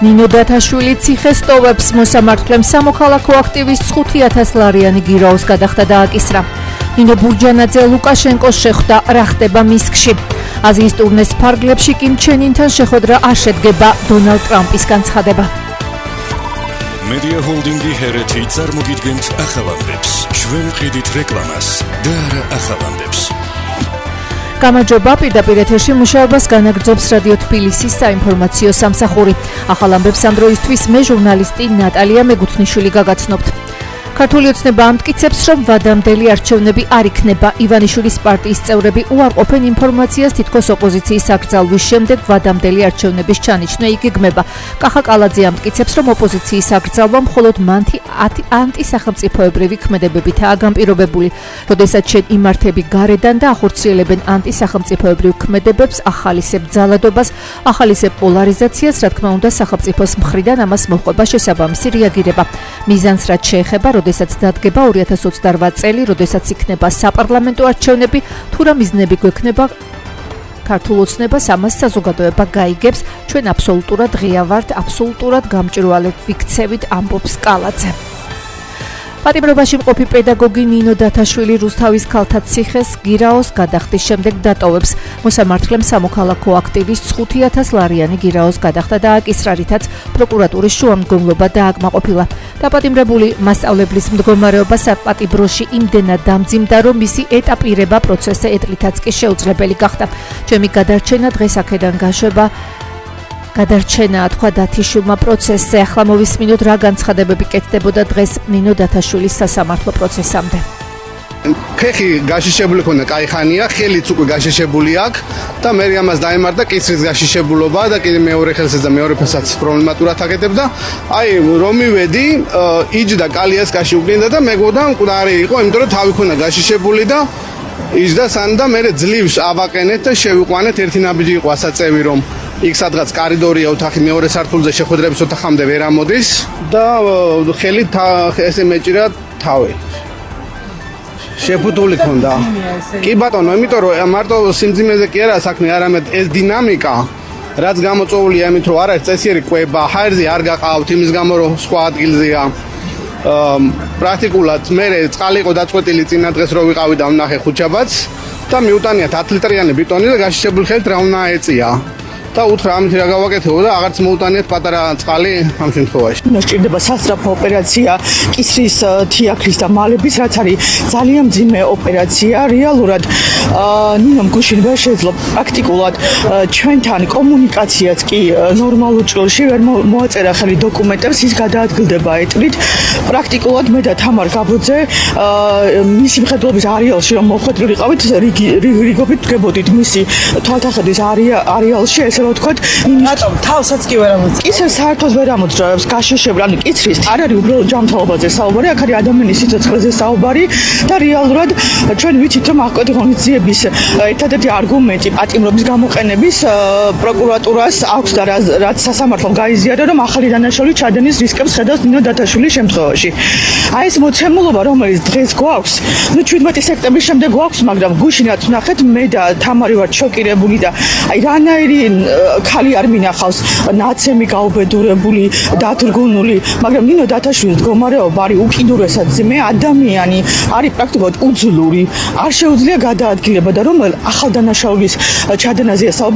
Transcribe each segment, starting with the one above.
ნინო დათაშვილი ციხეს ტოვებს, მოსამართლემ სამოქალაქო აქტივისტს 5,000 ლარიანი გირაოს გადახდა დააკისრა. ნინო ბურჯანაძე ლუკაშენკოს შეხვდა, რა ხდება მინსკში. აზიის ტურნეს ფარგლებში კიმ ჩენ ინთან შეხვედრა არ შედგება, დონალდ ტრამპის განცხადება. Media Holding-ი ჰერეთი წარმოგიდგენთ ახალამდებს. ჩვენ ვყიდით რეკლამას და არა ახალამდებს. გამარჯობა, პირდაპირ ეთერში მუშაობას განაგრძობს რადიო თბილისის საინფორმაციო სამსახური. ახალამდებს ამ დროისთვის მე ჟურნალისტი ნატალია მეგუთნიშვილი გაგაცნობთ. ქართული ოცნება ამტკიცებს, რომ ვადამდელი არჩევნები არ იქნება. ივანიშვილის პარტიის წევრები უარყოფენ ინფორმაციას, თითქოს ოპოზიციის აკრძალვის შემდეგ ვადამდელი არჩევნების ჩანიშნა იგეგმება. კახა კალაძე ამტკიცებს, რომ ოპოზიციის აკრძალვა მხოლოდ მათი ანტისახელმწიფოებრივი ქმედებებითაა განპირობებული. როდესაც შენ იმართები გარედან და ახორციელებენ ანტისახელმწიფოებრივ ქმედებებს, ახალისებ ძალადობას, ახალისებ პოლარიზაციას, რა თქმა უნდა, სახელმწიფოს მხრიდან ამას მოჰყვება შესაბამისი რეაგირება. მიზანს რაც შეეხება, როდესაც დადგება 2028 წელი, როდესაც იქნება საპარლამენტო არჩევნები, თუ რა მიზნები გვექნება, ქართულ ოცნებას ამას საზოგადოება გაიგებს. ჩვენ აბსოლუტურად ღია ვართ, აბსოლუტურად გამჭვირვალედ ვიქცევით, ამბობს კალაძე. პატიმრობაში მყოფი პედაგოგი ნინო დათაშვილი რუსთავის ქალთა ციხეს გირაოს გადახდის შემდეგ დატოვებს. მოსამართლემ სამოქალაქო აქტივისტს 5,000 ლარიანი გირაოს გადახდა დააკისრა, რითაც პროკურატურის შუამდგომლობა დააკმაყოფილა. დაპატიმრებული მასწავლებლის მდგომარეობა საპატიმროში იმდენად დამძიმდა, რომ მისი ეტაპირება პროცესზე ეტლითაც კი შეუძლებელი გახდა. ჩემი გადარჩენა დღეს აქედან გაშვება. გადარჩენაა, თქვა დათიშვილმა პროცესზე. ახლა მოვისმინოთ, რა განცხადებები კეთდებოდა დღეს ნინო დათაშვილის სასამართლო პროცესამდე. ფეხი გაშიშებული ქონდა კაიხანია, ხელიც უკვე გაშიშებული აქვს და მე ამას დაემართა კისრის გაშიშებულობა და კიდე მეორე ხელსაც და მეორე ფეხსაც პრობლემატურად აკეთებდა. აი რომ მივედი, იჯდა კალიას გაშიუკნინდა და მეგონა მკვდარი იყო, იმიტომ რომ თავი ქონდა გაშიშებული და იჯდა სან და მე ძლივს ავაყენეთ და შევიყვანეთ. ერთი ნაბიჯი იყო ასაწევი, რომ იქ სადღაც კორიდორია ოთახი მეორე სართულზე შეხვედრების ოთახამდე ვერ ამოდის და ხელით ესე მეჭირა თავი. შეფუთული ქონდა. კი ბატონო, იმიტომ რომ მარტო სიმძიმეზე კი არა საქმე, არამედ ეს დინამიკა, რაც გამოწვეულია იმით, რომ არ არის წესიერი კვება, ჰაერზე არ გაყავთ, იმის გამო რომ სხვა ადგილზეა. პრაქტიკულად მე წყალი იყო დაწყვეტილი წინა დღეს რო ვიყავი და ვნახე ხუჩაბაც და მიუტანიათ 10 ლიტრიანი ბიტონი და გაშიშებული ხელით რა უნდა ეწია. და უთხრა ამით რა გავაკეთებო და აღარც მოუტანიათ პატარა წყალი ამ შემთხვევაში. სჭირდება სასწრაფო ოპერაცია, კისრის თიაქრის და მალების, რაც არის ძალიან მძიმე ოპერაცია. რეალურად ნინომ გუშინმა შეძლო პრაქტიკულად ჩვენთან კომუნიკაციაც კი ნორმალურ ჭრილში ვერ მოაწერა ხელი დოკუმენტებს, ის გადაადგილდება ეტლით. პრაქტიკულად მე და თამარ გაბოძე მისი მხედველობის არეალში რომ მოხვედრილიყავით, რიგობით დგებოდით მისი თვალთახედის არეალში, ესე რომ ვთქვათ, რატომ თავსაც კი ვერ ამოწევს? ისე საერთოდ ვერ ამოძრავებს გაშიშებული, ანუ კისრის არ არის უბრალოდ ჯანმრთელობაზე საუბარი, აქ არის ადამიანის სიცოცხლეზე საუბარი და რეალურად ჩვენ ვიცით, რომ აღკვეთი ღონისძიების ერთადერთი არგუმენტი პატიმრობის გამოყენების პროკურატურას აქვს და რაც სასამართლომ გაიზიარა, რომ ახალი დანაშაული ჩადენის რისკებს ხედავს ნინო დათაშვილის შემთხვევაში. აი ეს მოცემულობა, რომელიც დღეს გვაქვს, 17 სექტემბრის შემდეგ გვაქვს, მაგრამ გუშინაც ვნახეთ, მე და თამარი ვართ შოკირებული და აი რანაირი ხალი არ მინახავს, ნაცემი გაუბედურებული, დათრგუნული, მაგრამ ნინო დათაშვილის მდგომარეობა არის უკიდურესად ძიმე, ადამიანი არის პრაქტიკულად უძლური, არ შეუძლია გადაადგილება და რომელ ახალ დანაშაულის ჩადენაზეა საუბარი.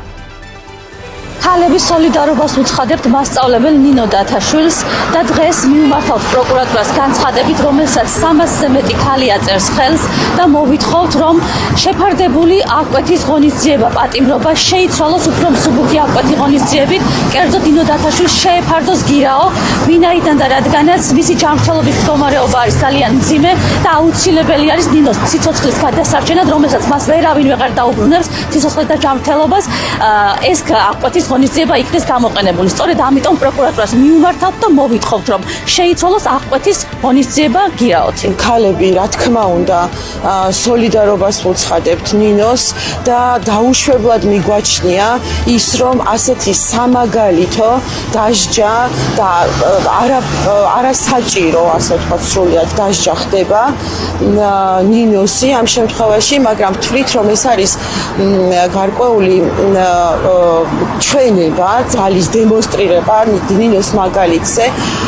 ქალების სოლიდარობას უცხადებთ მასწავლებელ ნინო დათაშვილს და დღეს მივმართავთ პროკურატურას განცხადებით, რომელსაც 300-ზე მეტი ქალი აწერს ხელს და მოვითხოვთ, რომ შეფარდებული აღკვეთის ღონისძიება პატიმრობა შეიცვალოს უფრო მსუბუქი აღკვეთი ღონისძიებით, კერძოდ ნინო დათაშვილს შეეფარდოს გირაო, ვინაიდან და რადგანაც მისი ჯანმრთელობის მდგომარეობა არის ძალიან მძიმე და აუცილებელი არის ნინოს სიცოცხლის გადასარჩენად, რომელსაც მას ვერავინ ვეღარ დაუბრუნებს სიცოცხლეს და ჯანმრთელობას, ეს აღკვეთის ღონისძიება იქნეს გამოყენებული. სწორედ ამიტომ პროკურატურას მივმართავთ და მოვითხოვთ, რომ შეიცვალოს აღკვეთის ღონისძიება გირაოთი. ქალები, რა თქმა უნდა, სოლიდარობას უცხადებთ ნინოს და დაუშვებლად მიგვაჩნია ის, რომ ასეთი სამაგალითო დასჯა და არასაჭირო, ასე ვთქვათ, სრულად დასჯა ხდება ნინოსი ამ შემთხვევაში, მაგრამ თვლით, რომ ეს არის გარკვეული ჩვენ გამოენება ძალის დემონსტრირება ნინოს მაგალითზე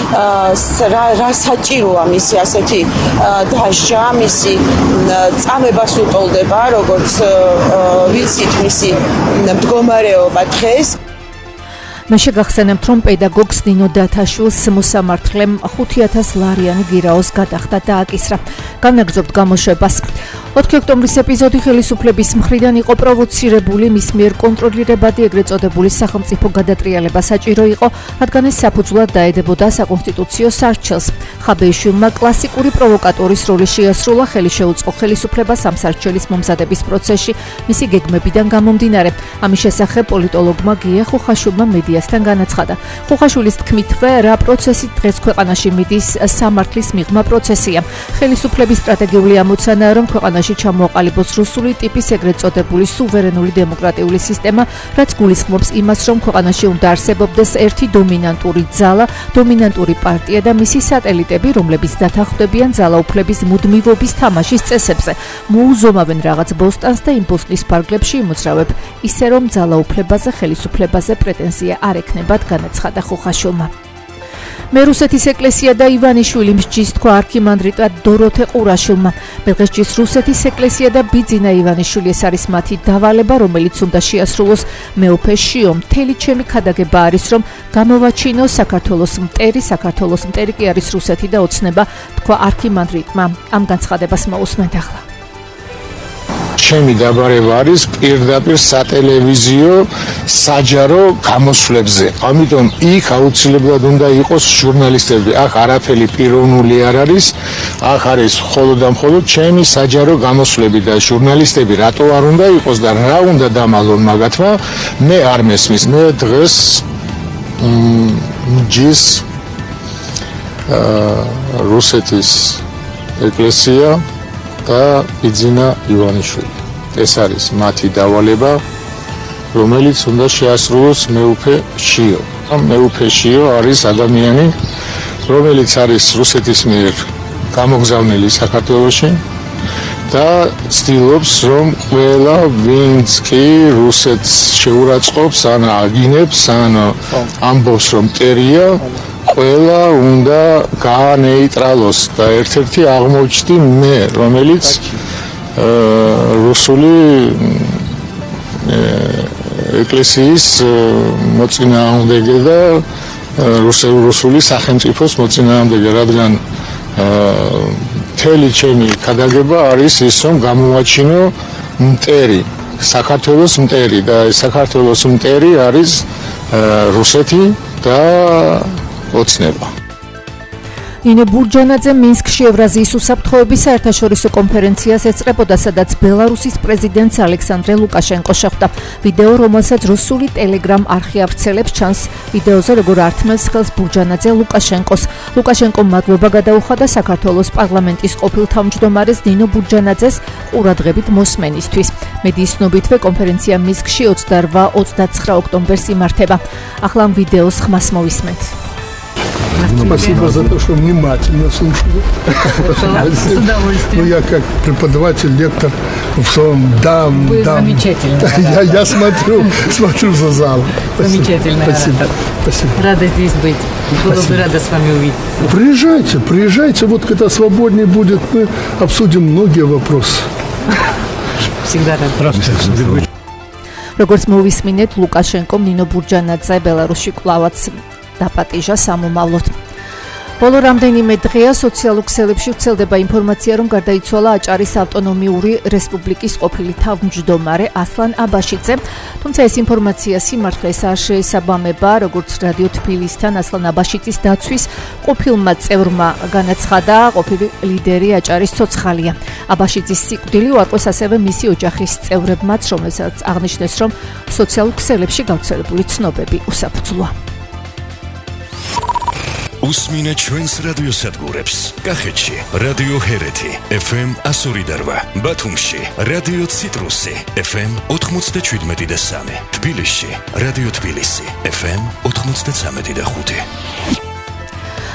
რა საჭიროა მისი ასეთი დასჯა მისი წამებას უტოლდება როგორც ვიცით მისი მდგომარეობა დღეს მე შეგახსენებთ, რომ პედაგოგს ნინო დათაშვილს მოსამართლემ 5,000 ლარიანი გირაოს გადახდა და აკისრა. განაგრძობთ გამოშვებას. 4 ოქტომბრის ეპიზოდი ხელისუფლების მხრიდან იყო პროვოცირებული, მის მიერ კონტროლირებადი ეგრეთ წოდებული სახელმწიფო გადატრიალება საჭირო იყო, რადგან ეს საფუძვლად დაედებოდა საკონსტიტუციო სარჩელს. ხაბეიშვილმა კლასიკური პროვოკატორის როლი შეასრულა, ხელი შეუწყო ხელისუფლებას ამ სარჩელის მომზადების პროცესში, მისი გეგმებიდან გამომდინარე. ამის შესახებ პოლიტოლოგმა გია ხუხაშვილმა მედიასთან განაცხადა. ხუხაშვილის თქმითვე, რა პროცესი დღეს ქვეყანაში მიდის, სამართლის მიღმა პროცესია. ხელისუფლების სტრატეგიული ამოცანაა, რომ ქვეყანაში ჩამოაყალიბოს რუსული ტიპის ეგრეთ წოდებული სუვერენული დემოკრატიული სისტემა, რაც გულისხმობს იმას, რომ ქვეყანაში უნდა არსებობდეს ერთი დომინანტური ძალა, დომინანტური პარტია და მისი სატელიტები, რომლებიც დათანხმდებიან ძალაუფლების მუდმივობის თამაშის წესებზე. მოუზომავენ რაღაც ბოსტანს და იმ ბოსტნის ფარგლებში იმოძრავებ, ისე რომ ძალაუფლებაზე, ხელისუფლებაზე პრეტენზია არ ექნებათ, განაცხადა ხუხაშვილმა. მე რუსეთის ეკლესია და ივანიშვილი მსჯის თქვა არქიმანდრიტად დოროთე ყურაშვილმა. მელღესჯის რუსეთის ეკლესია და ბიძინა ივანიშვილი ეს არის მათი დავალება, რომელიც უნდა შეასრულოს მეუფე შიო. მთელი ჩემი ქადაგება არის, რომ გამოვაჩინო საქართველოს მტერი კი არის რუსეთი და ოცნება, თქვა არქიმანდრიტმა. ამ განცხადებას მოусმენთ ახლა. ჩემი დაბარება არის პირდაპირ სატელევიზიო საჯარო გამოსვლებზე. ამიტომ იქ აუცილებლად უნდა იყოს ჟურნალისტები. აქ არაფერი პიროვნული არ არის. აქ არის მხოლოდ და მხოლოდ ჩემი საჯარო გამოსვლები და ჟურნალისტები რატო არ უნდა იყოს და რა უნდა დამალონ მაგათმა, მე არ მესმის. მე დღეს ჯის რუსეთის ეკლესია და ბიძინა ივანიშვილი. ეს არის მათი დავალება, რომელიც უნდა შეასრულოს მეუფე შიო. მეუფე შიო არის ადამიანი, რომელიც არის რუსეთის მიერ გამოგზავნილი საქართველოში და ცდილობს, რომ ყველა ვინც კი რუსეთს შეურაცხყოფს, ან აგინებს, ან ამბობს, რომ მტერია, ყველა უნდა გაანეიტრალოს და ერთ-ერთი აღმოჩნდი მე, რომელიც რუსული ეკლესიის მოწინააღმდეგე და რუსული სახელმწიფოს მოწინააღმდეგე, რადგან მთელი ჩემი ქადაგება არის ის, რომ გამოვაჩინო მტერი, საქართველოს მტერი და საქართველოს მტერი არის რუსეთი და ოცნება. ნინო ბურჯანაძე მინსკში ევრაზიის უსაფრთხოების საერთაშორისო კონფერენციას ეწრებოდა, სადაც ბელარუსის პრეზიდენტს ალექსანდრე ლუკაშენკო შეხვდა. ვიდეო, რომელსაც რუსული ტელეგრამ არხი ავრცელებს, ჩანს ვიდეოზე, როგორ ართმევს ხელს ბურჯანაძე ლუკაშენკოს. ლუკაშენკომ მადლობა გადაუხადა საქართველოს პარლამენტის ყოფილ თავმჯდომარეს ნინო ბურჯანაძეს ყურადღებით მოსმენისთვის. მედიის ცნობითვე კონფერენცია მინსკში 28-29 ოქტომბერს იმართება. ახლა ამ ვიდეოს ხმას მოვისმენთ. Спасибо за то, что внимательно слушали. С удовольствием. Ну, я как преподаватель, лектор, Вы замечательно. Я смотрю за залом. Замечательно. Спасибо. Рада здесь быть. Была бы рада с вами увидеться. Приезжайте. Вот когда свободнее будет, мы обсудим многие вопросы. Всегда рада. Здравствуйте. როგორც მოვისმინეთ, ლუკაშენკომ ნინო ბურჯანაძე ბელარუსში კლავაც დაპატიჟა სამომავლოდ. ბოლო რამდენიმე დღეა სოციალურ ქსელებში ვრცელდება ინფორმაცია, რომ გარდაიცვალა აჭარის ავტონომიური რესპუბლიკის ყოფილი თავმჯდომარე ასლან აბაშიძე. თუმცა ეს ინფორმაცია სიმართლეს არ შეესაბამება, როგორც რადიო თბილისთან ასლან აბაშიძის დაცვის ყოფილმა წევრმა განაცხადა, ყოფილი ლიდერი აჭარის ცოცხალია. აბაშიძის სიკვდილი უარყვეს ასევე მისი ოჯახის წევრებმაც, რომელსაც აღნიშნეს, რომ სოციალურ ქსელებში გავრცელებული ცნობები უსაფუძვლოა. უსმინეთ ჩვენს რადიოსადგურებს. კახეთში რადიო ჰერეთი FM 102.8, ბათუმში რადიო ციტრუსი FM 97.3, თბილისში რადიო თბილისი FM 93.5.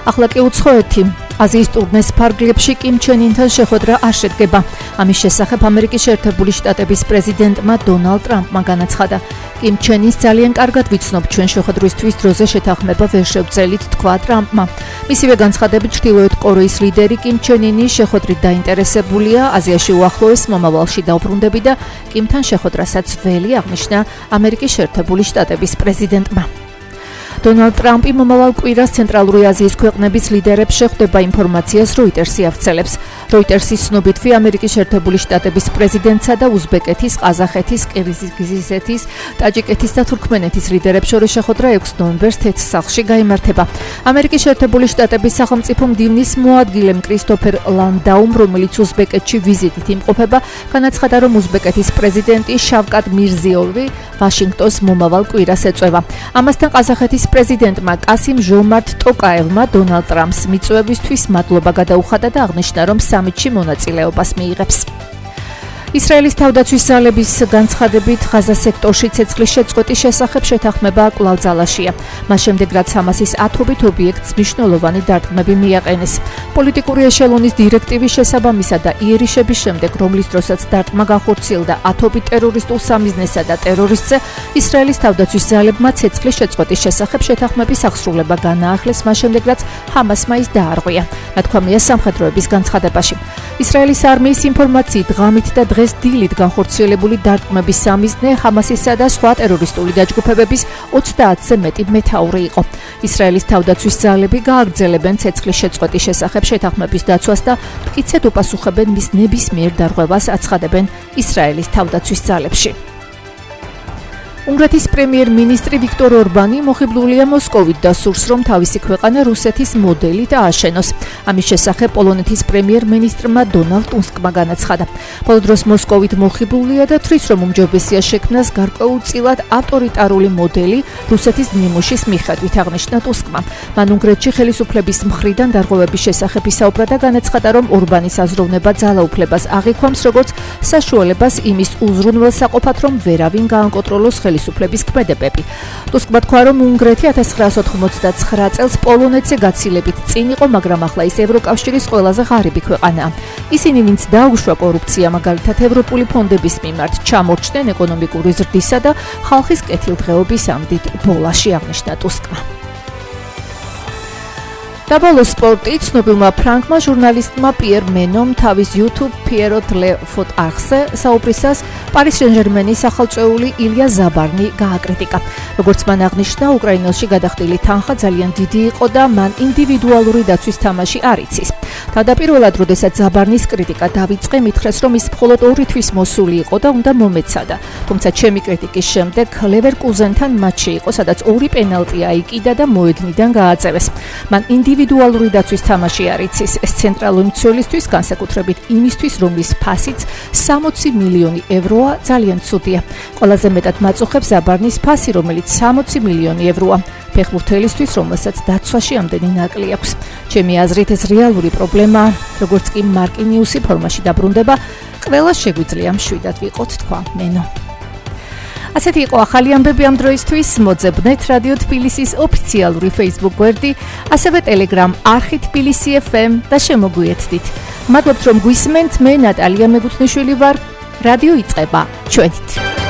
ახლა კი უცხო ერთი აზიის ტურნეს ფარგლებში კიმ ჩენ ინთან შეხვედრა არ შედგება. ამის შესახებ ამერიკის შეერთებული შტატების პრეზიდენტმა დონალდ ტრამპმა განაცხადა. კიმ ჩენ ინს ძალიან კარგად ვიცნობ, ჩვენ შეხვედრისთვის დროზე შეთანხმება ვერ შევძელით, თქვა ტრამპმა. მისივე განცხადებით ჩრდილოეთ კორეის ლიდერი კიმ ჩენ ინი შეხვედრით დაინტერესებულია, აზიაში უახლოეს მომავალში დაუბრუნდები და კიმთან შეხვედრასაც ველი აღნიშნა ამერიკის შეერთებული შტატების პრეზიდენტმა. დონალდ ტრამპი მომავალ კვირას ცენტრალური აზიის ქვეყნების ლიდერებს შეხვდება ინფორმაციას როიტერსი აღწელებს. როიტერსის ცნობით ამერიკის შეერთებული შტატების პრეზიდენტსა და უზბეკეთის, ყაზახეთის, ყირგიზეთის, ტაჯიკეთის და თურქმენეთის ლიდერებს შორის შეხვედრა 6 ნოემბერს თეთრსახლში გაიმართება. ამერიკის შეერთებული შტატების სახელმწიფო მდივნის მოადგილემ კრისტოფერ ლანდაუმ, რომელიც უზბეკეთში ვიზიტით იმყოფება, განაცხადა, რომ უზბეკეთის პრეზიდენტი შავკატ მირზიოვი ვაშინგტონს მომავალ კვირას ეწვევა. ამასთან ყაზახეთის პრეზიდენტმა კასიმ ჟომართ ტოკაევმა დონალდ ტრამპს მიწვევისთვის მადლობა გადაუხადა და აღნიშნა, რომ სამიტში მონაწილეობას მიიღებს. ისრაელის თავდაცვის ძალების განცხადებით ღაზა სექტორში ცეცხლის შეწყვეტის შესახებ შეთანხმება კვლავ ძალაშია. მას შემდეგ, რაც ჰამასის ათობით ობიექტს მნიშვნელოვანი დარტყმები მიაყენეს. პოლიტიკური ეშელონის დირექტივის შესაბამისად და იერიშების შემდეგ, რომლის დროსაც დარტყმა განხორციელდა ათობით ტერორისტულ სამიზნესა და ტერორისტზე, ისრაელის თავდაცვის ძალებმა ცეცხლის შეწყვეტის შესახებ შეთანხმების აღსრულება განაახლეს, მას შემდეგ, რაც ჰამასმა ის დაარღვია. ნათქვამია სამხედროების განცხადებაში. ისრაელის არმიის ინფორმაციით ღამით და დღეს დილით განხორციელებული დარტყმების სამიზნე ჰამასისა და სხვა ტერორისტული დაჯგუფებების 30-ზე მეტი მეთაური იყო. ისრაელის თავდაცვის ძალები გააგრძელებენ ცეცხლის შეწყვეტის შესახებ შეთანხმების დაცვას და მტკიცედ უპასუხებენ მის ნებისმიერ დარღვევას, აცხადებენ ისრაელის თავდაცვის ძალებში. უნგრეთის პრემიერ-მინისტრი ვიქტორ ორბანი მოხიბლულია მოსკოვით და სურს, რომ თავისი ქვეყანა რუსეთის მოდელით ააშენოს. ამის შესახებ პოლონეთის პრემიერ-მინისტრმა დონალდ ტუსკმა განაცხადა. ბოლო დროს მოსკოვით მოხიბლულია და თვლის, რომ უმჯობესია შექმნას გარკვეულწილად ავტორიტარული მოდელი რუსეთის ნიმუშის მიხედვით, აღნიშნა ტუსკმა. მან უნგრეთში ხელისუფლების მხრიდან დარღვევების შესახებ ისაუბრა და განაცხადა, რომ ორბანის აზროვნება ძალაუფლებას აღიქვამს, როგორც საშუალებას იმის უზრუნველსაყოფად, რომ ვერავინ გაანკონტროლოს ხელისუფლების ქმედებები. ტუსკმა თქვა, რომ უნგრეთი 1999 წელს პოლონეთზე გაცილებით წინ იყო, მაგრამ ახლა ის ევროკავშირის ყველაზე ღარიბი ქვეყანაა. ისინი, ვინც დაუშვა კორუფცია, მაგალითად ევროპული ფონდების მიმართ, ჩამორჩნენ ეკონომიკური ზრდისა და ხალხის კეთილდღეობის ამდით ბოლაში, აღნიშნა ტუსკმა. დაბოლო სპორტი ცნობილმა ფრანგმა ჟურნალისტმა პიერ მენომ თავის YouTube Pierrot Le Foot არხზე საუბრისას პარის სენ-ჟერმენის ახალწეული ილია ზაბარნი გააკრიტიკა. როგორც მან აღნიშნა, უკრაინელში გადახდილი თანხა ძალიან დიდი იყო და მან ინდივიდუალური დაცვის თამაში არ იცის. თავდაპირველად, როდესაც ზაბარნის კრიტიკა დავიწყე, მითხრეს, რომ ის მხოლოდ 2 თვის მოსული იყო და უნდა მომეცადა. თუმცა ჩემი კრიტიკის შემდეგ ლევერკუზენთან მატჩი იყო, სადაც 2 პენალტი აიკიდა და მოედნიდან გააწევეს. მან ინდივიდუალური დაცვის თამაში არ იცის. ეს ცენტრალური მცველისთვის, განსაკუთრებით იმისთვის, რომლის ფასიც 60 მილიონი ევროა, ძალიან ცუდია. ყველაზე მეტად მაწუხებს ზაბარნის ფასი, რომელიც 60 მილიონი ევროა. ფეხბურთელისთვის, რომელსაც დაცვაში ამდენი ნაკლი აქვს. ჩემი აზრით, ეს რეალური პრობლემაა, როგორც კი მარკინიუსი ფორმაში დაბრუნდება, ყველა შეგვიძლია მშვიდად ვიყოთ, თქვა მენო. ასეთი იყო ახალი ამბები ამ დროისთვის. მოძებნეთ რადიო თბილისის ოფიციალური Facebook გვერდი, ასევე Telegram არხი თბილისი FM და შემოგვიერთდით. მადლობთ, რომ გვისმენთ. მე ნატალია მეგუთნიშვილი ვარ. რადიო იწყება ჩვენით.